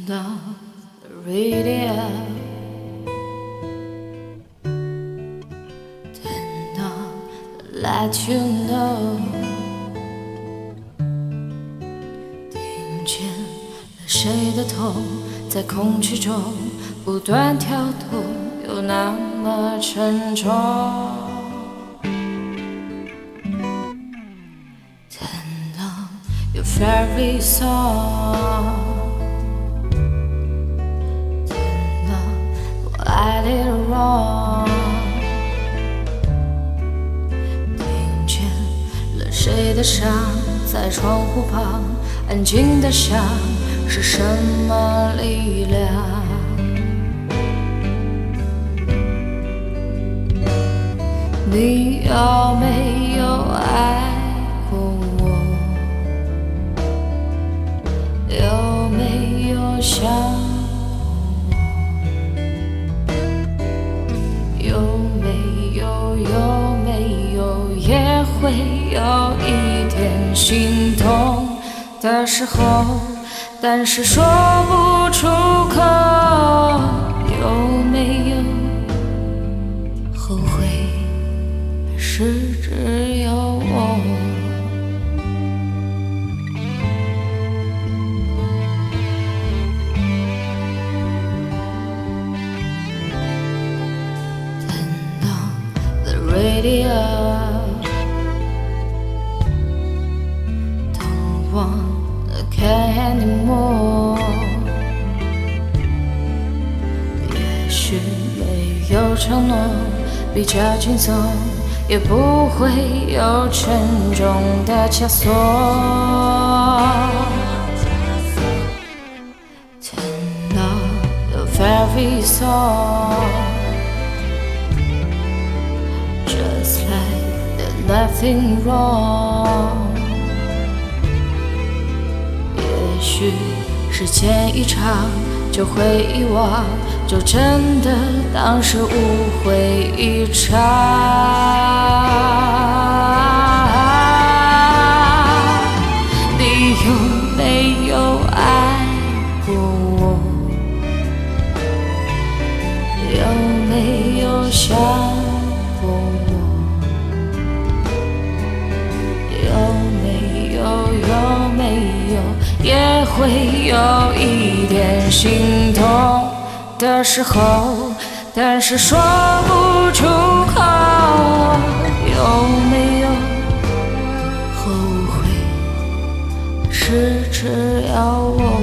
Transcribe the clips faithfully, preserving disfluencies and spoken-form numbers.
Turn on the radio. Turn on the let you know. 听见了谁的痛，在空气中不断跳动，又那么沉重。Turn on your favorite song. I did wrong， 听见了谁的伤，在窗户旁安静的想，是什么力量？你有没有爱过我？有没有想？有没有，有没有，也会有一点心痛的时候，但是说不出口。有没有后悔，还是只有我？Radio, don't wanna care anymore. 也许没有承诺，比较轻松，也不会有沉重的枷锁。Turn on your favorite song. Just like there's nothing wrong. 也许时间一长就会遗忘，就真的当是误会一场。你有没有爱过我？有没有想过我？有没有，有没有，也会有一点心痛的时候，但是说不出口。有没有后悔，是只要我？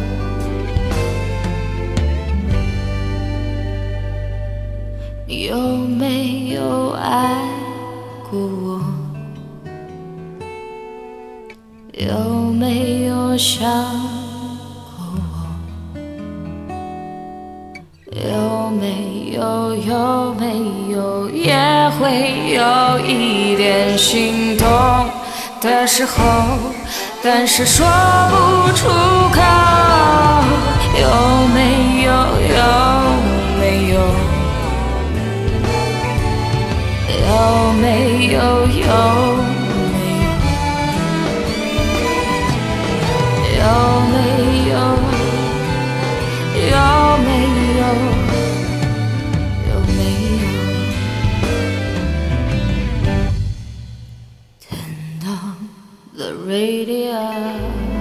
有没有爱过我？有没有想过我？有没有，有没有，也会有一点心痛的时候，但是说不出口。有没有，有没有，有没有，有有没有，有没有，有没有 Turn on the radio.